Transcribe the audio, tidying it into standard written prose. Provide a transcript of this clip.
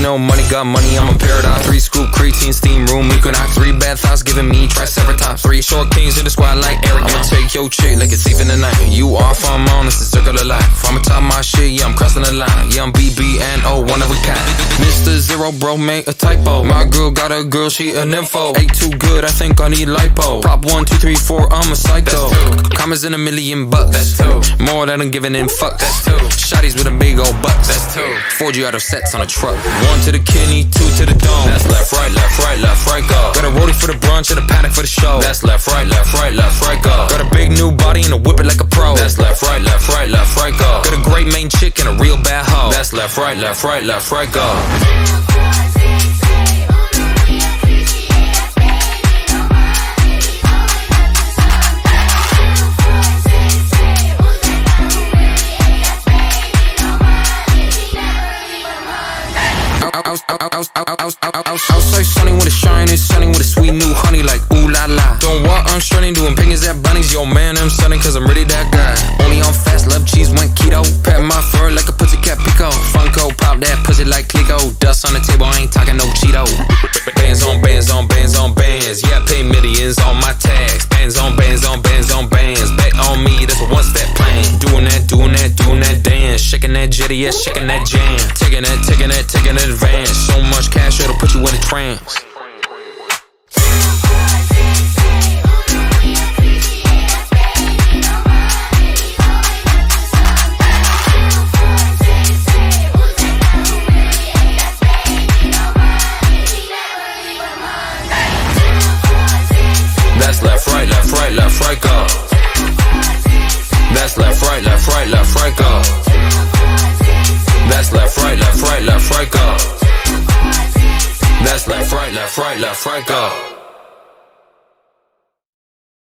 know money got money, I'm a paradise. 3 scoop creatine, steam room, equinox. 3 bad thoughts giving me triceratops. 3 short kings in the squad like Eric. I'ma take your chick like it's safe in the night. You off, I'm on, it's the circle of life. I'ma top my shit, yeah, I'm crossing the line. Yeah, I'm BBNO, one of a kind. Mr. Zero, bro, made a typo. My girl got a girl, she a nympho. Ain't too good, I think I need lipo. Prop 1, 2, 3, 4, I'm a psycho. Commas in $1 million bucks. That's 2. More than I'm giving in fucks. That's 2. Shotties with a big old butt. That's 2. 4G auto sets on a truck. 1 to the kidney, 2 to the dome. That's left, right, left, right, left, right, go. Got a roadie for the brunch and a paddock for the show. That's left, right, left, right, left, right, go. Got a big new body and a whip it like a pro. That's left, right, left, right, left, right, go. Got a great main chick and a real bad hoe. That's left, right, left, right, left, right, go. Outside sunny with a shiny, sunny with a sweet new honey like ooh la la. Don't walk, I'm strutting, doing pingers at bunnies. Yo man, I'm sunning cause I'm really that guy. Only on fast, love cheese, went keto. Pat my fur like a pussycat pico. Funko, pop that pussy like Clico. Dust on the table, I ain't talking no Cheeto. Bands on bands on bands on bands. Yeah, I pay millions on my tax. Bands on bands on bands on bands. Bet on me, that's a one-step plan. Doing that, doing that, doing that dance. Shaking that jetty, yeah, shaking that jam. Taking that, taking that, taking that advance. So much cash, it'll put you in a trance. That's left, right, left, right, left, right, go. That's left, right, left, right, left, right, go. That's left, right, left, right, left, right, go. That's left, right, left, right, left, right, go.